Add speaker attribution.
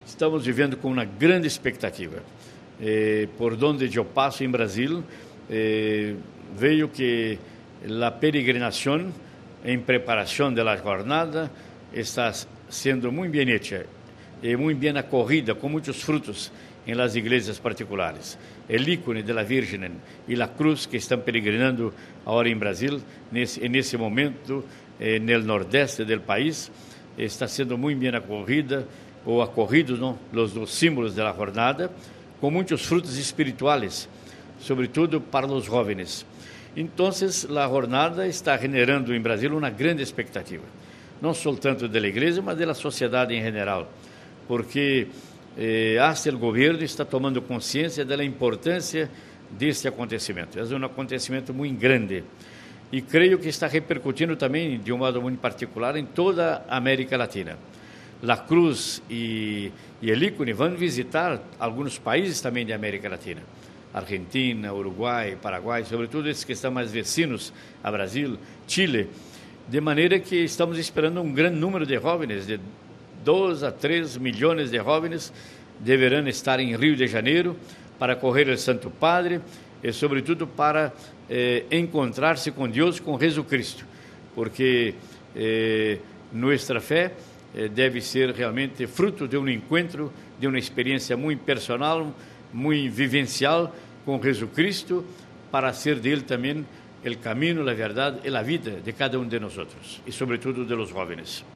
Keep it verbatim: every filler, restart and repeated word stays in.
Speaker 1: Estamos vivendo com uma grande expectativa. Eh, por onde eu passo em Brasil, eh, vejo que a peregrinação em preparação da jornada está sendo muito bem hecha e muito bem acorrida, com muitos frutos em las igrejas particulares. El ícone de la Virgen e a cruz que estão peregrinando agora em Brasil, nesse, nesse momento, eh, no nordeste do país, está sendo muito bem acorrida, ou acorridos, não, os dos símbolos da jornada, com muitos frutos espirituais, sobretudo para os jovens. Então, a jornada está generando em Brasil uma grande expectativa, não só tanto da igreja, mas da sociedade em geral, porque eh, até o governo está tomando consciência da importância deste acontecimento. É um acontecimento muito grande e creio que está repercutindo também, de um modo muito particular, em toda a América Latina. La Cruz e, e el ícone vão visitar alguns países também da América Latina, Argentina, Uruguai, Paraguai, sobretudo esses que estão mais vecinos a Brasil, Chile, de maneira que estamos esperando um grande número de jovens, de dois a três milhões de jovens deverão estar em Rio de Janeiro para correr o Santo Padre e, sobretudo, para eh, encontrar-se com Deus, com Jesus Cristo, porque eh, nossa fé deve ser realmente fruto de um encontro, de uma experiência muito personal, muito vivencial com Jesus Cristo, para ser dele também o caminho, a verdade e a vida de cada um de nós, e sobretudo de los jóvenes.